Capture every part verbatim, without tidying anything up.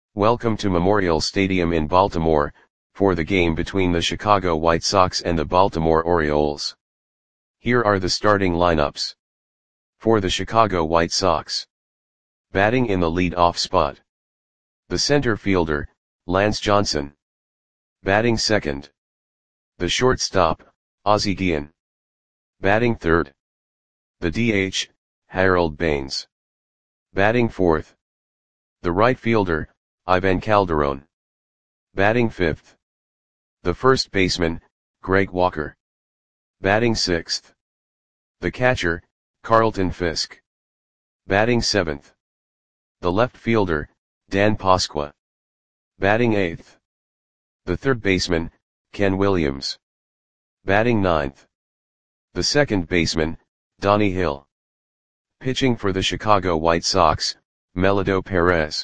Welcome to Memorial Stadium in Baltimore, for the game between the Chicago White Sox and the Baltimore Orioles. Here are the starting lineups. For the Chicago White Sox. Batting in the lead-off spot. The center fielder, Lance Johnson. Batting second. The shortstop, Ozzie Guillen. Batting third. The D H, Harold Baines. Batting fourth. The right fielder, Ivan Calderon. Batting fifth. The first baseman, Greg Walker. Batting sixth. The catcher, Carlton Fisk. Batting seventh. The left fielder, Dan Pasqua. Batting eighth. The third baseman, Ken Williams. Batting ninth. The second baseman, Donnie Hill. Pitching for the Chicago White Sox, Melido Perez.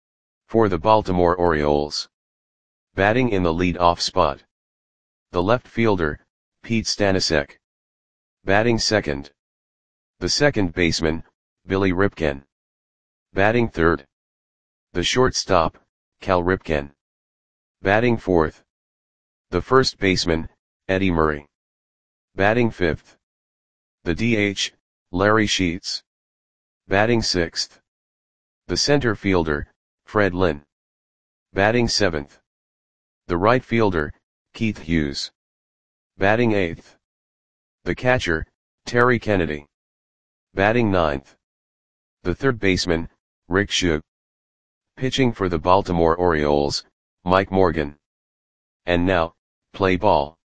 For the Baltimore Orioles. Batting in the lead-off spot. The left fielder, Pete Stanisic. Batting second. The second baseman, Billy Ripken. Batting third. The shortstop, Cal Ripken. Batting fourth. The first baseman, Eddie Murray. Batting fifth. The D H, Larry Sheets. Batting sixth. The center fielder, Fred Lynn. Batting seventh. The right fielder, Keith Hughes. Batting eighth. The catcher, Terry Kennedy. Batting ninth. The third baseman, Rick Shug. Pitching for the Baltimore Orioles, Mike Morgan. And now, play ball.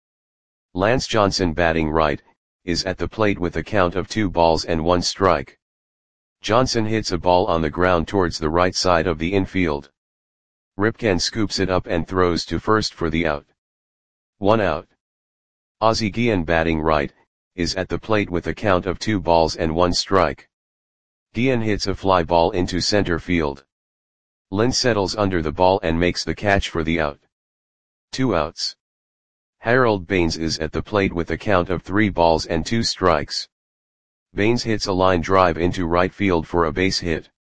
Lance Johnson, batting right, is at the plate with a count of two balls and one strike. Johnson hits a ball on the ground towards the right side of the infield. Ripken scoops it up and throws to first for the out. One out. Ozzie Guillen, batting right, is at the plate with a count of two balls and one strike. Guillen hits a fly ball into center field. Lynn settles under the ball and makes the catch for the out. Two outs. Harold Baines is at the plate with a count of three balls and two strikes. Baines hits a line drive into right field for a base hit.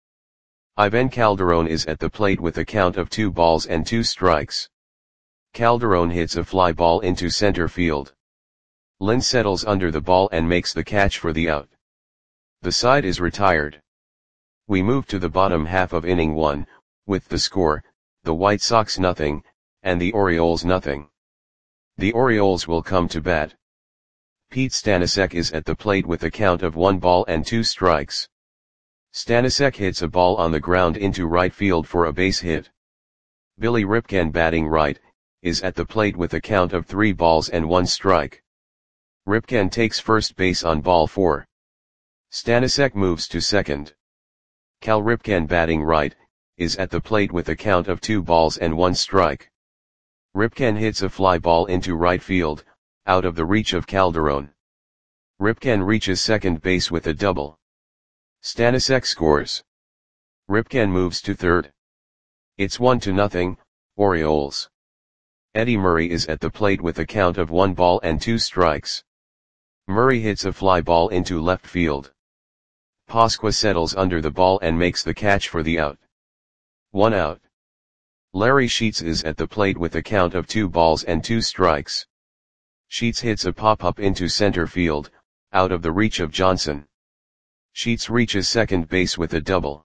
Ivan Calderon is at the plate with a count of two balls and two strikes. Calderon hits a fly ball into center field. Lynn settles under the ball and makes the catch for the out. The side is retired. We move to the bottom half of inning one, with the score, the White Sox nothing, and the Orioles nothing. The Orioles will come to bat. Pete Stanisic is at the plate with a count of one ball and two strikes. Stanisic hits a ball on the ground into right field for a base hit. Billy Ripken, batting right, is at the plate with a count of three balls and one strike. Ripken takes first base on ball four. Stanisic moves to second. Cal Ripken, batting right, is at the plate with a count of two balls and one strike. Ripken hits a fly ball into right field, out of the reach of Calderon. Ripken reaches second base with a double. Stanisic scores. Ripken moves to third. It's one to nothing, Orioles. Eddie Murray is at the plate with a count of one ball and two strikes. Murray hits a fly ball into left field. Pasqua settles under the ball and makes the catch for the out. One out. Larry Sheets is at the plate with a count of two balls and two strikes. Sheets hits a pop-up into center field, out of the reach of Johnson. Sheets reaches second base with a double.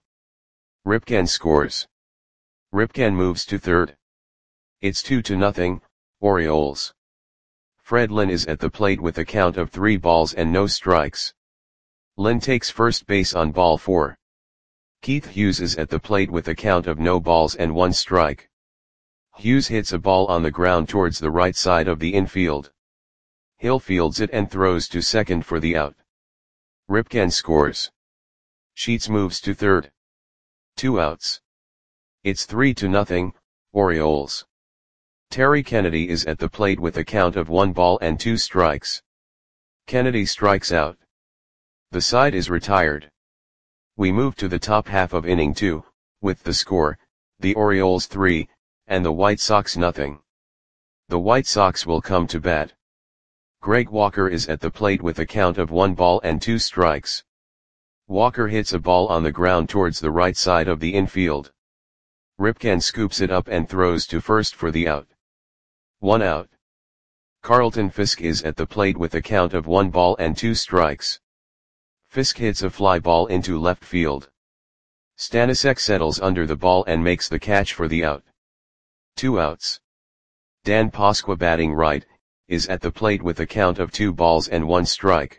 Ripken scores. Ripken moves to third. It's two to nothing, Orioles. Fred Lynn is at the plate with a count of three balls and no strikes. Lynn takes first base on ball four. Keith Hughes is at the plate with a count of no balls and one strike. Hughes hits a ball on the ground towards the right side of the infield. Hill fields it and throws to second for the out. Ripken scores. Sheets moves to third. Two outs. It's three to nothing, Orioles. Terry Kennedy is at the plate with a count of one ball and two strikes. Kennedy strikes out. The side is retired. We move to the top half of inning two, with the score, the Orioles three, and the White Sox nothing. The White Sox will come to bat. Greg Walker is at the plate with a count of one ball and two strikes. Walker hits a ball on the ground towards the right side of the infield. Ripken scoops it up and throws to first for the out. One out. Carlton Fisk is at the plate with a count of one ball and two strikes. Fisk hits a fly ball into left field. Stanisic settles under the ball and makes the catch for the out. Two outs. Dan Pasqua, batting right, is at the plate with a count of two balls and one strike.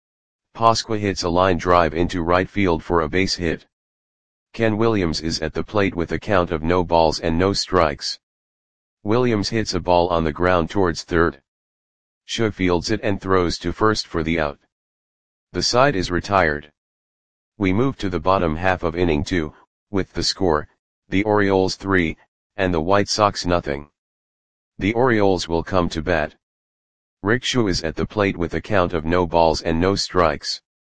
Pasqua hits a line drive into right field for a base hit. Ken Williams is at the plate with a count of no balls and no strikes. Williams hits a ball on the ground towards third. Shug fields it and throws to first for the out. The side is retired. We move to the bottom half of inning two, with the score, the Orioles three, and the White Sox nothing. The Orioles will come to bat. Rick Shu is at the plate with a count of no balls and no strikes.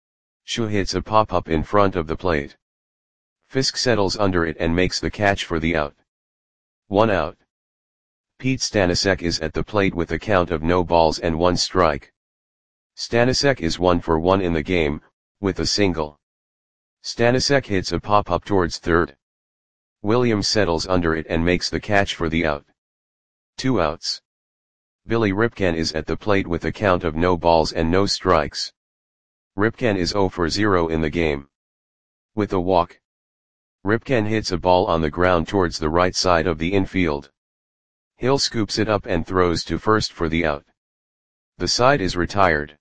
Shu hits a pop-up in front of the plate. Fisk settles under it and makes the catch for the out. One out. Pete Stanisic is at the plate with a count of no balls and one strike. Stanisic is one for one in the game, with a single. Stanisic hits a pop-up towards third. Williams settles under it and makes the catch for the out. Two outs. Billy Ripken is at the plate with a count of no balls and no strikes. Ripken is zero for zero in the game. With a walk, Ripken hits a ball on the ground towards the right side of the infield. Hill scoops it up and throws to first for the out. The side is retired.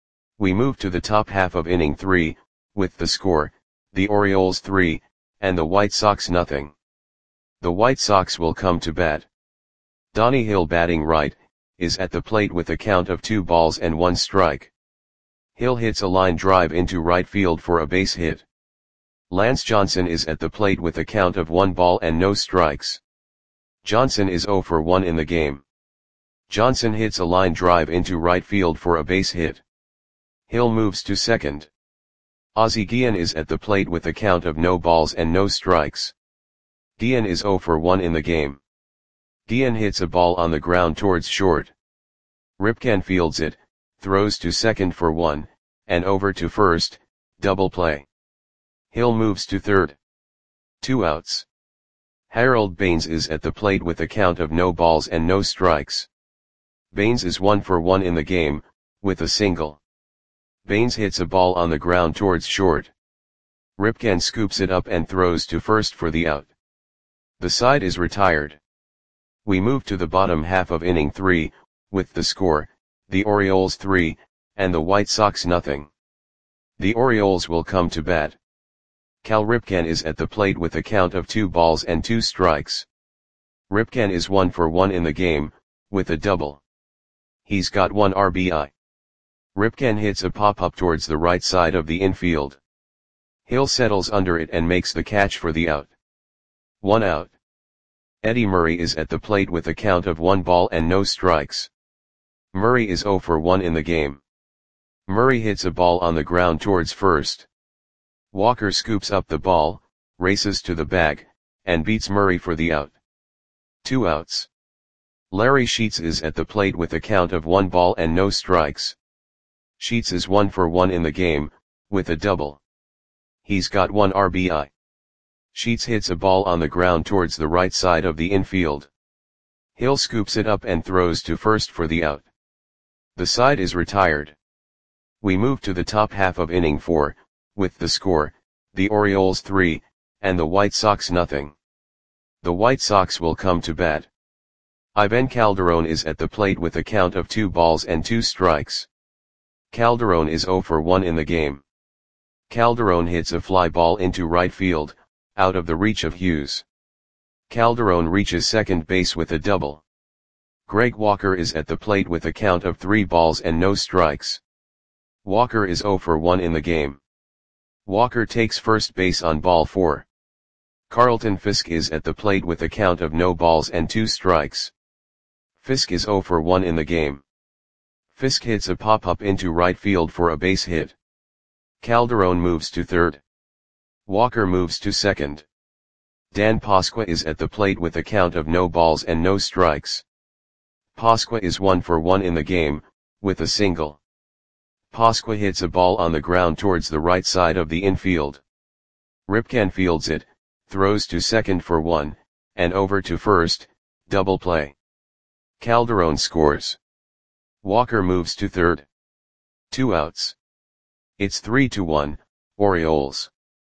We move to the top half of inning three, with the score, the Orioles three, and the White Sox nothing. The White Sox will come to bat. Donnie Hill, batting right, is at the plate with a count of two balls and one strike. Hill hits a line drive into right field for a base hit. Lance Johnson is at the plate with a count of one ball and no strikes. Johnson is zero for one in the game. Johnson hits a line drive into right field for a base hit. Hill moves to second. Ozzie Guillen is at the plate with a count of no balls and no strikes. Guillen is zero for one in the game. Guillen hits a ball on the ground towards short. Ripken fields it, throws to second for one, and over to first, double play. Hill moves to third. Two outs. Harold Baines is at the plate with a count of no balls and no strikes. Baines is one for one in the game, with a single. Baines hits a ball on the ground towards short. Ripken scoops it up and throws to first for the out. The side is retired. We move to the bottom half of inning three, with the score, the Orioles three, and the White Sox nothing. The Orioles will come to bat. Cal Ripken is at the plate with a count of two balls and two strikes. Ripken is one for one in the game, with a double. He's got one R B I. Ripken hits a pop-up towards the right side of the infield. Hill settles under it and makes the catch for the out. One out. Eddie Murray is at the plate with a count of one ball and no strikes. Murray is zero for one in the game. Murray hits a ball on the ground towards first. Walker scoops up the ball, races to the bag, and beats Murray for the out. Two outs. Larry Sheets is at the plate with a count of one ball and no strikes. Sheets is one for one in the game, with a double. He's got one R B I. Sheets hits a ball on the ground towards the right side of the infield. Hill scoops it up and throws to first for the out. The side is retired. We move to the top half of inning four, with the score, the Orioles three, and the White Sox nothing. The White Sox will come to bat. Ivan Calderon is at the plate with a count of two balls and two strikes. Calderon is zero for one in the game. Calderon hits a fly ball into right field, out of the reach of Hughes. Calderon reaches second base with a double. Greg Walker is at the plate with a count of three balls and no strikes. Walker is zero for one in the game. Walker takes first base on ball four. Carlton Fisk is at the plate with a count of no balls and two strikes. Fisk is zero for one in the game. Fisk hits a pop-up into right field for a base hit. Calderon moves to third. Walker moves to second. Dan Pasqua is at the plate with a count of no balls and no strikes. Pasqua is one for one in the game, with a single. Pasqua hits a ball on the ground towards the right side of the infield. Ripken fields it, throws to second for one, and over to first, double play. Calderon scores. Walker moves to third. Two outs. It's three to one, Orioles.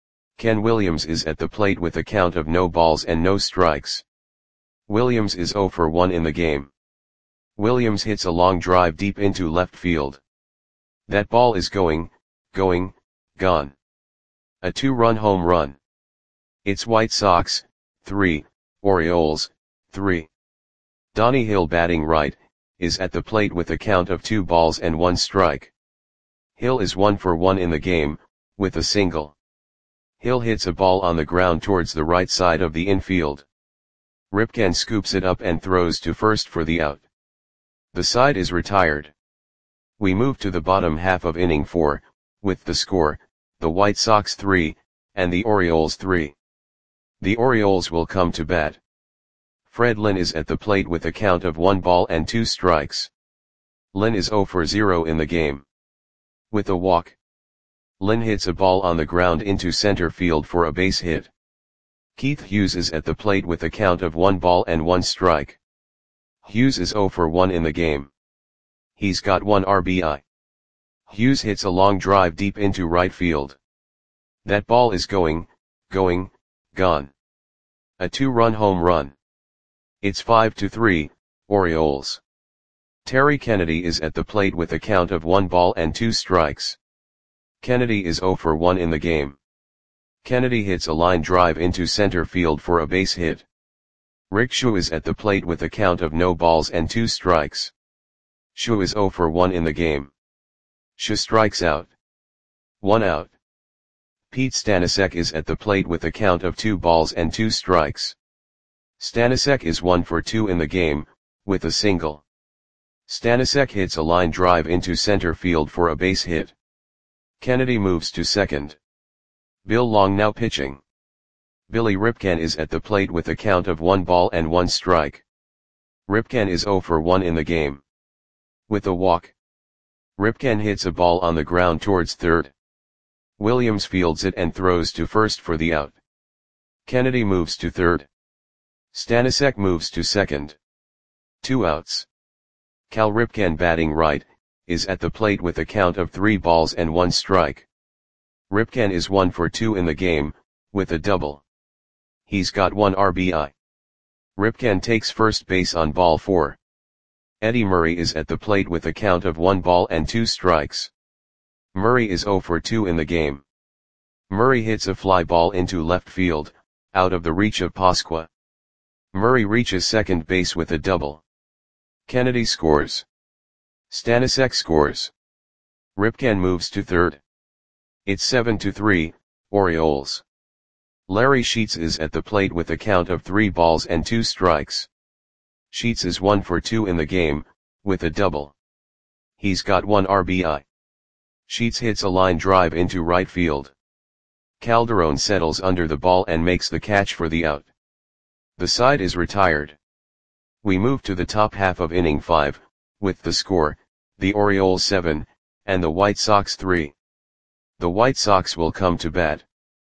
Ken Williams is at the plate with a count of no balls and no strikes. Williams is oh for one in the game. Williams hits a long drive deep into left field. That ball is going, going, gone. A two-run home run. It's White Sox, three, Orioles, three. Donnie Hill batting right, is at the plate with a count of two balls and one strike. Hill is one for one in the game, with a single. Hill hits a ball on the ground towards the right side of the infield. Ripken scoops it up and throws to first for the out. The side is retired. We move to the bottom half of inning four, with the score, the White Sox three, and the Orioles three. The Orioles will come to bat. Fred Lynn is at the plate with a count of one ball and two strikes. Lynn is oh for zero in the game. With a walk, Lynn hits a ball on the ground into center field for a base hit. Keith Hughes is at the plate with a count of one ball and one strike. Hughes is oh for one in the game. He's got one R B I. Hughes hits a long drive deep into right field. That ball is going, going, gone. A two-run home run. It's five to three, Orioles. Terry Kennedy is at the plate with a count of one ball and two strikes. Kennedy is oh for one in the game. Kennedy hits a line drive into center field for a base hit. Rick Schu is at the plate with a count of no balls and two strikes. Schu is oh for one in the game. Schu strikes out. One out. Pete Stanisiak is at the plate with a count of two balls and two strikes. Stanisiak is one for two in the game, with a single. Stanisiak hits a line drive into center field for a base hit. Kennedy moves to second. Bill Long now pitching. Billy Ripken is at the plate with a count of one ball and one strike. Ripken is oh for one in the game. With a walk, Ripken hits a ball on the ground towards third. Williams fields it and throws to first for the out. Kennedy moves to third. Stanisiak moves to second. Two outs. Cal Ripken batting right, is at the plate with a count of three balls and one strike. Ripken is one for two in the game, with a double. He's got one R B I. Ripken takes first base on ball four. Eddie Murray is at the plate with a count of one ball and two strikes. Murray is oh for two in the game. Murray hits a fly ball into left field, out of the reach of Pasqua. Murray reaches second base with a double. Kennedy scores. Stanisiak scores. Ripken moves to third. It's seven to three, Orioles. Larry Sheets is at the plate with a count of three balls and two strikes. Sheets is one for two in the game, with a double. He's got one R B I. Sheets hits a line drive into right field. Calderon settles under the ball and makes the catch for the out. The side is retired. We move to the top half of inning five, with the score, the Orioles seven, and the White Sox three. The White Sox will come to bat.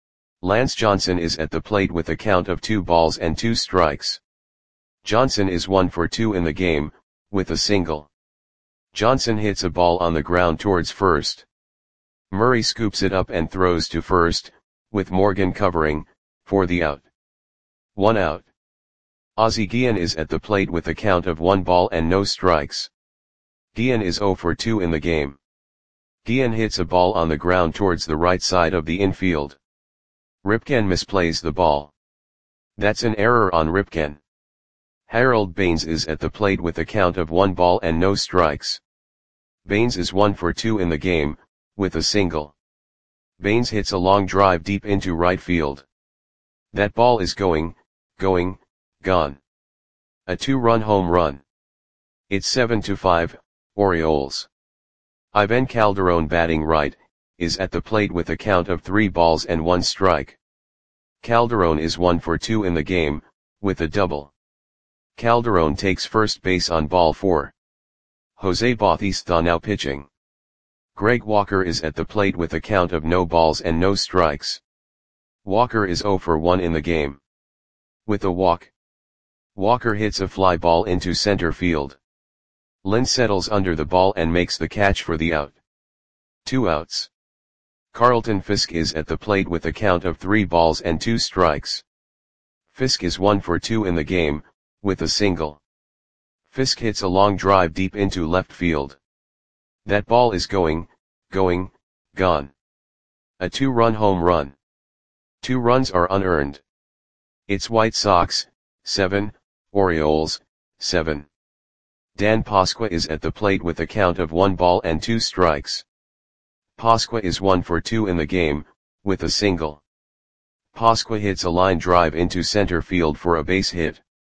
Lance Johnson is at the plate with a count of two balls and two strikes. Johnson is one for two in the game, with a single. Johnson hits a ball on the ground towards first. Murray scoops it up and throws to first, with Morgan covering, for the out. One out. Ozzie Guillen is at the plate with a count of one ball and no strikes. Guillen is oh for two in the game. Guillen hits a ball on the ground towards the right side of the infield. Ripken misplays the ball. That's an error on Ripken. Harold Baines is at the plate with a count of one ball and no strikes. Baines is one for two in the game, with a single. Baines hits a long drive deep into right field. That ball is going, going, gone. A two-run home run. It's seven to five, Orioles. Ivan Calderon batting right, is at the plate with a count of three balls and one strike. Calderon is one for two in the game, with a double. Calderon takes first base on ball four. Jose Bautista now pitching. Greg Walker is at the plate with a count of no balls and no strikes. Walker is oh for one in the game. With a walk, Walker hits a fly ball into center field. Lynn settles under the ball and makes the catch for the out. Two outs. Carlton Fisk is at the plate with a count of three balls and two strikes. Fisk is one for two in the game, with a single. Fisk hits a long drive deep into left field. That ball is going, going, gone. A two-run home run. Two runs are unearned. It's White Sox, seven, Orioles, seven. Dan Pasqua is at the plate with a count of one ball and two strikes. Pasqua is one for two in the game, with a single. Pasqua hits a line drive into center field for a base hit.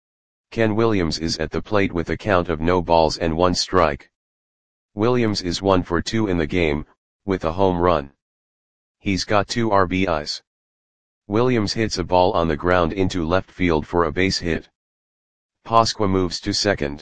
Ken Williams is at the plate with a count of no balls and one strike. Williams is one for two in the game, with a home run. He's got two R B Is. Williams hits a ball on the ground into left field for a base hit. Pasqua moves to second.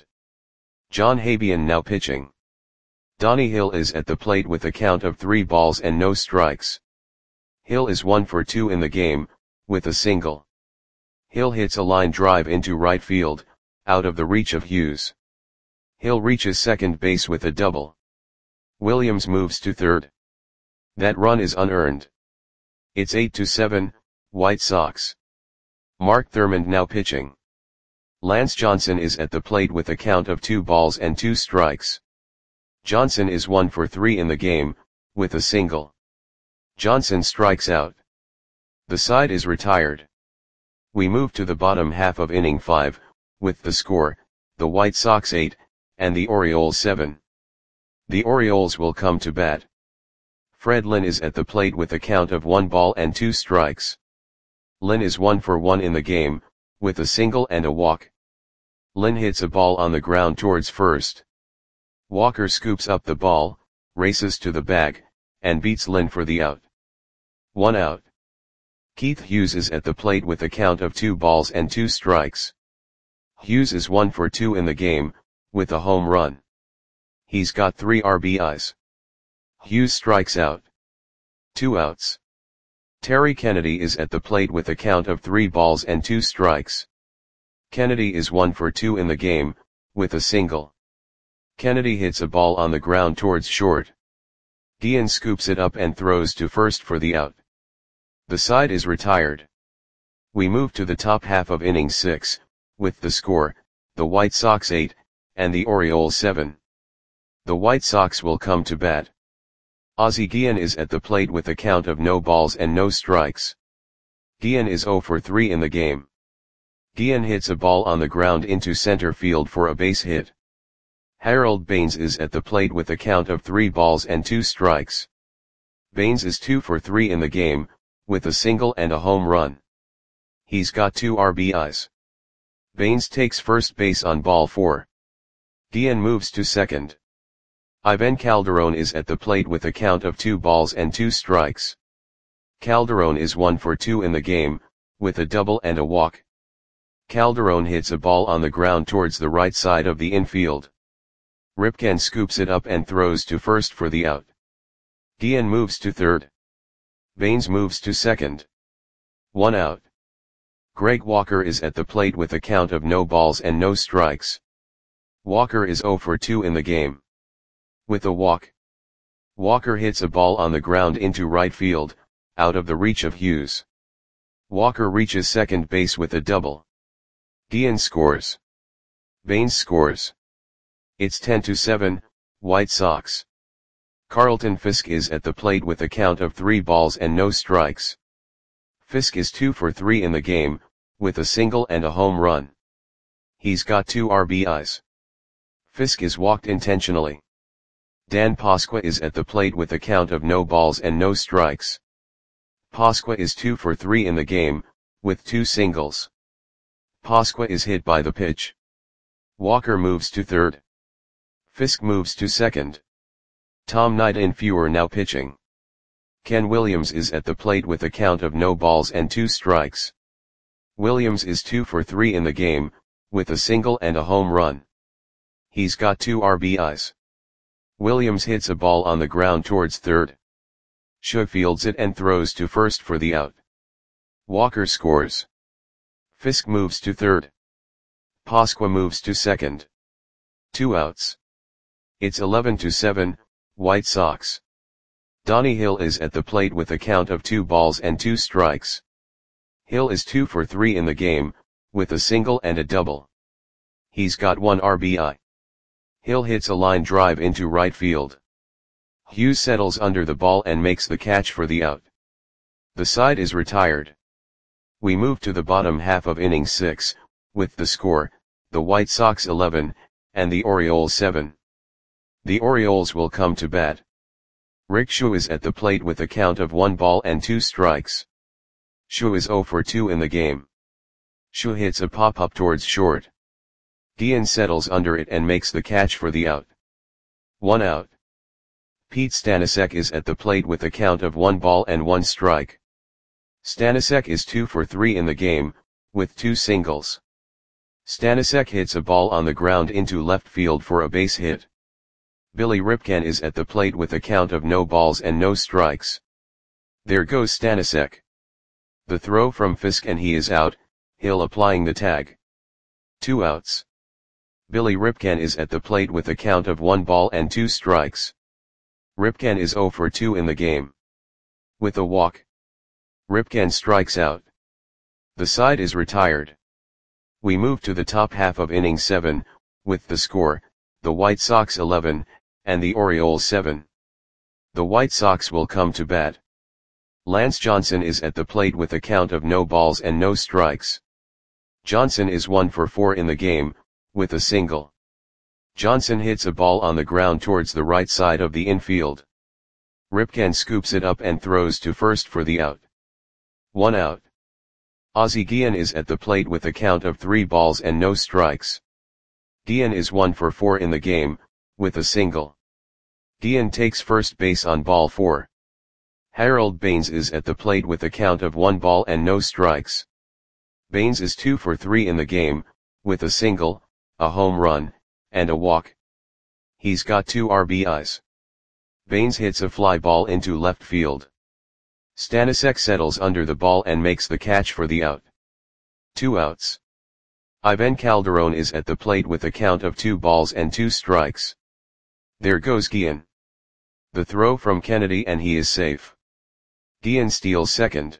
John Habian now pitching. Donnie Hill is at the plate with a count of three balls and no strikes. Hill is one for two in the game, with a single. Hill hits a line drive into right field, out of the reach of Hughes. Hill reaches second base with a double. Williams moves to third. That run is unearned. It's eight to seven, White Sox. Mark Thurmond now pitching. Lance Johnson is at the plate with a count of two balls and two strikes. Johnson is one for three in the game, with a single. Johnson strikes out. The side is retired. We move to the bottom half of inning five, with the score, the White Sox eight, and the Orioles seven. The Orioles will come to bat. Fred Lynn is at the plate with a count of one ball and two strikes. Lynn is one for one in the game, with a single and a walk. Lynn hits a ball on the ground towards first. Walker scoops up the ball, races to the bag, and beats Lynn for the out. One out. Keith Hughes is at the plate with a count of two balls and two strikes. Hughes is one for two in the game, with a home run. He's got three R B Is. Hughes strikes out. Two outs. Terry Kennedy is at the plate with a count of three balls and two strikes. Kennedy is one for two in the game, with a single. Kennedy hits a ball on the ground towards short. Guillen scoops it up and throws to first for the out. The side is retired. We move to the top half of inning six, with the score, the White Sox eight, and the Orioles seven. The White Sox will come to bat. Ozzie Guillen is at the plate with a count of no balls and no strikes. Guillen is zero for three in the game. Guillen hits a ball on the ground into center field for a base hit. Harold Baines is at the plate with a count of three balls and two strikes. Baines is two for three in the game, with a single and a home run. He's got two R B Is. Baines takes first base on ball four. Guillen moves to second. Ivan Calderon is at the plate with a count of two balls and two strikes. Calderon is one for two in the game, with a double and a walk. Calderon hits a ball on the ground towards the right side of the infield. Ripken scoops it up and throws to first for the out. Guillen moves to third. Baines moves to second. One out. Greg Walker is at the plate with a count of no balls and no strikes. Walker is zero for two in the game. With a walk. Walker hits a ball on the ground into right field, out of the reach of Hughes. Walker reaches second base with a double. Guillen scores. Baines scores. It's ten to seven, White Sox. Carlton Fisk is at the plate with a count of three balls and no strikes. Fisk is two for three in the game, with a single and a home run. He's got two R B Is. Fisk is walked intentionally. Dan Pasqua is at the plate with a count of no balls and no strikes. Pasqua is two for three in the game, with two singles. Pasqua is hit by the pitch. Walker moves to third. Fisk moves to second. Tom Nightinfuer now pitching. Ken Williams is at the plate with a count of no balls and two strikes. Williams is two for three in the game, with a single and a home run. He's got two R B Is. Williams hits a ball on the ground towards third. Shaw fields it and throws to first for the out. Walker scores. Fisk moves to third. Pasqua moves to second. Two outs. It's eleven to seven, White Sox. Donnie Hill is at the plate with a count of two balls and two strikes. Hill is two for three in the game, with a single and a double. He's got one R B I. Hill hits a line drive into right field. Hughes settles under the ball and makes the catch for the out. The side is retired. We move to the bottom half of inning six, with the score, the White Sox eleven, and the Orioles seven. The Orioles will come to bat. Rick Schu is at the plate with a count of one ball and two strikes. Schu is zero for two in the game. Schu hits a pop-up towards short. Guillen settles under it and makes the catch for the out. One out. Pete Stanisek is at the plate with a count of one ball and one strike. Stanisek is two for three in the game, with two singles. Stanisek hits a ball on the ground into left field for a base hit. Billy Ripken is at the plate with a count of no balls and no strikes. There goes Stanisek. The throw from Fisk and he is out, Hill applying the tag. Two outs. Billy Ripken is at the plate with a count of one ball and two strikes. Ripken is zero for two in the game. With a walk. Ripken strikes out. The side is retired. We move to the top half of inning seven, with the score, the White Sox eleven, and the Orioles seven. The White Sox will come to bat. Lance Johnson is at the plate with a count of no balls and no strikes. Johnson is one for four in the game, with a single. Johnson hits a ball on the ground towards the right side of the infield. Ripken scoops it up and throws to first for the out. One out. Ozzie Guillen is at the plate with a count of three balls and no strikes. Guillen is one for four in the game, with a single. Guillen takes first base on ball four. Harold Baines is at the plate with a count of one ball and no strikes. Baines is two for three in the game, with a single, a home run, and a walk. He's got two R B Is. Baines hits a fly ball into left field. Stanisek settles under the ball and makes the catch for the out. Two outs. Ivan Calderon is at the plate with a count of two balls and two strikes. There goes Guillen. The throw from Kennedy and he is safe. Guillen steals second.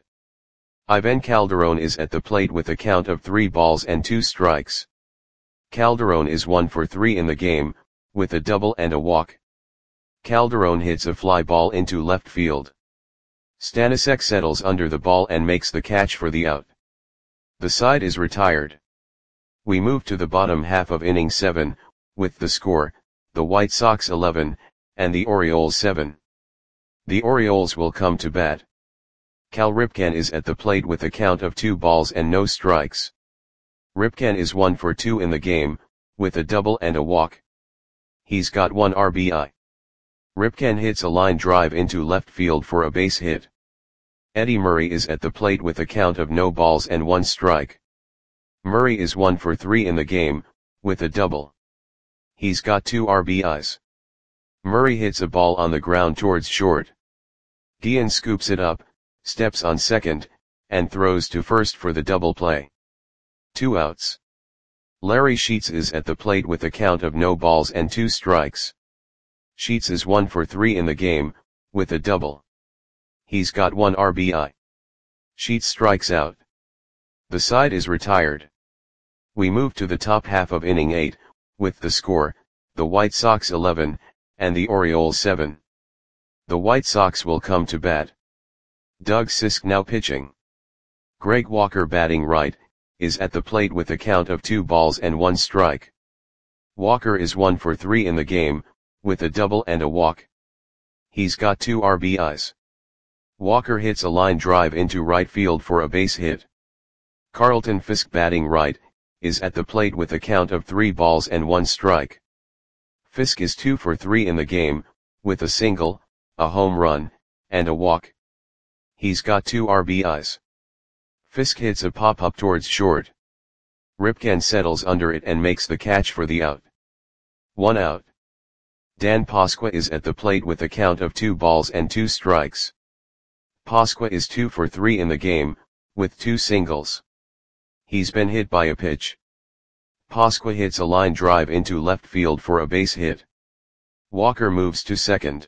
Ivan Calderon is at the plate with a count of three balls and two strikes. Calderon is one for three in the game, with a double and a walk. Calderon hits a fly ball into left field. Stanisek settles under the ball and makes the catch for the out. The side is retired. We move to the bottom half of inning seven, with the score, the White Sox eleven, and the Orioles seven. The Orioles will come to bat. Cal Ripken is at the plate with a count of two balls and no strikes. Ripken is one for two in the game, with a double and a walk. He's got one R B I. Ripken hits a line drive into left field for a base hit. Eddie Murray is at the plate with a count of no balls and one strike. Murray is one for three in the game, with a double. He's got two R B Is. Murray hits a ball on the ground towards short. Guillen scoops it up, steps on second, and throws to first for the double play. Two outs. Larry Sheets is at the plate with a count of no balls and two strikes. Sheets is one for three in the game, with a double. He's got one R B I. Sheets strikes out. The side is retired. We move to the top half of inning eight, with the score, the White Sox eleven, and the Orioles seven. The White Sox will come to bat. Doug Sisk now pitching. Greg Walker batting right, is at the plate with a count of two balls and one strike. Walker is one for three in the game, with a double and a walk. He's got two R B Is. Walker hits a line drive into right field for a base hit. Carlton Fisk batting right, is at the plate with a count of three balls and one strike. Fisk is two for three in the game, with a single, a home run, and a walk. He's got two R B Is. Fisk hits a pop-up towards short. Ripken settles under it and makes the catch for the out. One out. Dan Pasqua is at the plate with a count of two balls and two strikes. Pasqua is two for three in the game, with two singles. He's been hit by a pitch. Pasqua hits a line drive into left field for a base hit. Walker moves to second.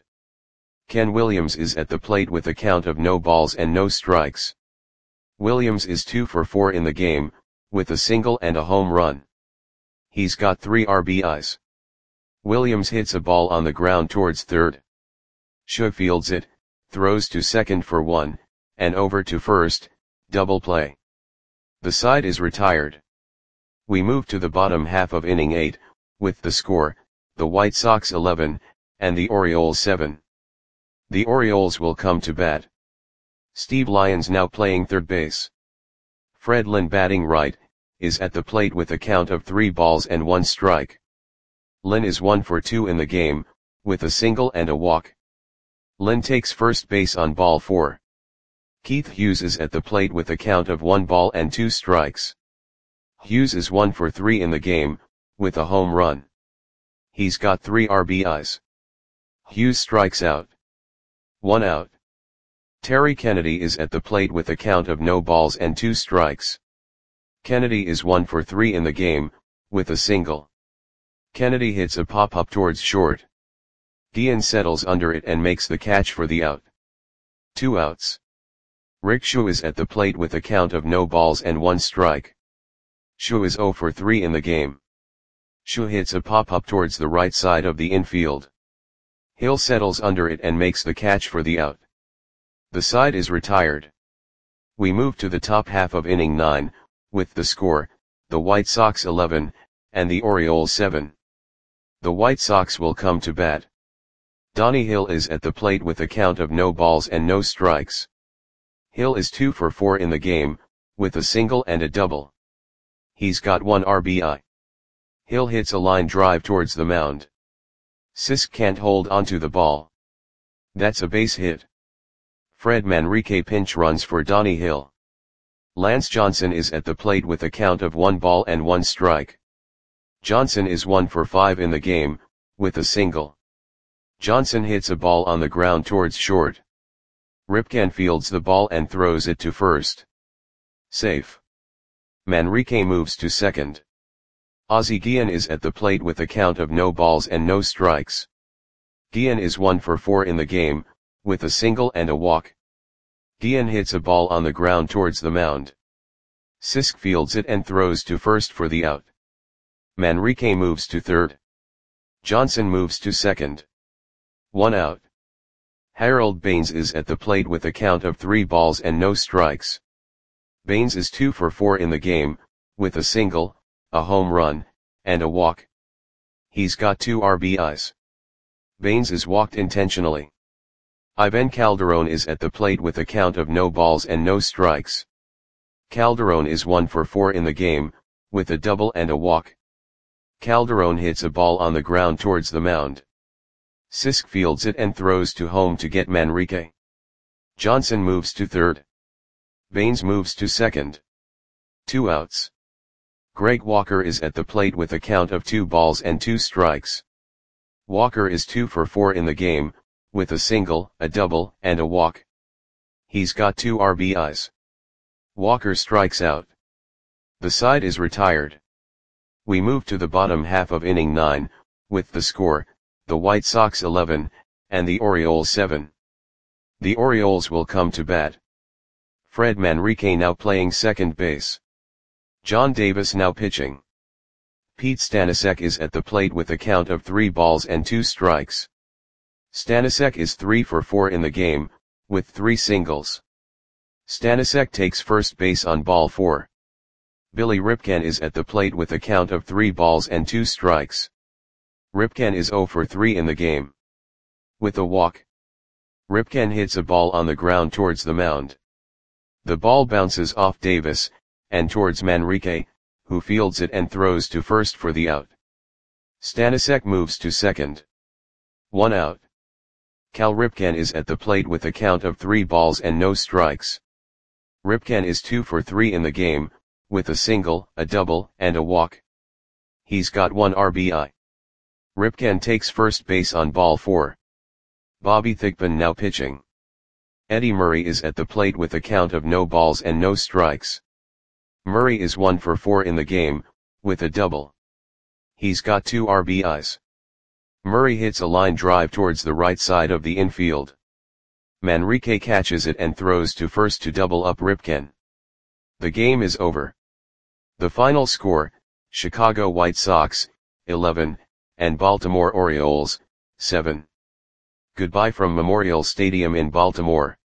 Ken Williams is at the plate with a count of no balls and no strikes. Williams is two for four in the game, with a single and a home run. He's got three R B Is. Williams hits a ball on the ground towards third. Shaw fields it, throws to second for one, and over to first, double play. The side is retired. We move to the bottom half of inning eight, with the score, the White Sox eleven, and the Orioles seven. The Orioles will come to bat. Steve Lyons now playing third base. Fred Lynn batting right, is at the plate with a count of three balls and one strike. Lynn is one for two in the game, with a single and a walk. Lynn takes first base on ball four. Keith Hughes is at the plate with a count of one ball and two strikes. Hughes is one for three in the game, with a home run. He's got three R B Is. Hughes strikes out. One out. Terry Kennedy is at the plate with a count of no balls and two strikes. Kennedy is one for three in the game, with a single. Kennedy hits a pop-up towards short. Guillen settles under it and makes the catch for the out. Two outs. Rick Shaw is at the plate with a count of no balls and one strike. Shaw is zero for three in the game. Shaw hits a pop-up towards the right side of the infield. Hill settles under it and makes the catch for the out. The side is retired. We move to the top half of inning nine, with the score, the White Sox eleven, and the Orioles seven. The White Sox will come to bat. Donnie Hill is at the plate with a count of no balls and no strikes. Hill is two for four in the game, with a single and a double. He's got one R B I. Hill hits a line drive towards the mound. Sisk can't hold onto the ball. That's a base hit. Fred Manrique pinch runs for Donnie Hill. Lance Johnson is at the plate with a count of one ball and one strike. Johnson is one for five in the game, with a single. Johnson hits a ball on the ground towards short. Ripken fields the ball and throws it to first. Safe. Manrique moves to second. Ozzie Guillen is at the plate with a count of no balls and no strikes. Guillen is one for four in the game, with a single and a walk. Guillen hits a ball on the ground towards the mound. Sisk fields it and throws to first for the out. Manrique moves to third. Johnson moves to second. One out. Harold Baines is at the plate with a count of three balls and no strikes. Baines is two for four in the game, with a single, a home run, and a walk. He's got two R B Is. Baines is walked intentionally. Ivan Calderon is at the plate with a count of no balls and no strikes. Calderon is one for four in the game, with a double and a walk. Calderon hits a ball on the ground towards the mound. Sisk fields it and throws to home to get Manrique. Johnson moves to third. Baines moves to second. Two outs. Greg Walker is at the plate with a count of two balls and two strikes. Walker is two for four in the game, with a single, a double, and a walk. He's got two R B Is. Walker strikes out. The side is retired. We move to the bottom half of inning nine, with the score, the White Sox eleven, and the Orioles seven. The Orioles will come to bat. Fred Manrique now playing second base. John Davis now pitching. Pete Stanisiak is at the plate with a count of three balls and two strikes. Stanisiak is three for four in the game, with three singles. Stanisiak takes first base on ball four. Billy Ripken is at the plate with a count of three balls and two strikes. Ripken is zero for three in the game. With a walk. Ripken hits a ball on the ground towards the mound. The ball bounces off Davis, and towards Manrique, who fields it and throws to first for the out. Stanisiak moves to second. One out. Cal Ripken is at the plate with a count of three balls and no strikes. Ripken is two for three in the game, with a single, a double, and a walk. He's got one R B I. Ripken takes first base on ball four. Bobby Thigpen now pitching. Eddie Murray is at the plate with a count of no balls and no strikes. Murray is one for four in the game, with a double. He's got two R B Is. Murray hits a line drive towards the right side of the infield. Manrique catches it and throws to first to double up Ripken. The game is over. The final score, Chicago White Sox, eleven, and Baltimore Orioles, seven. Goodbye from Memorial Stadium in Baltimore.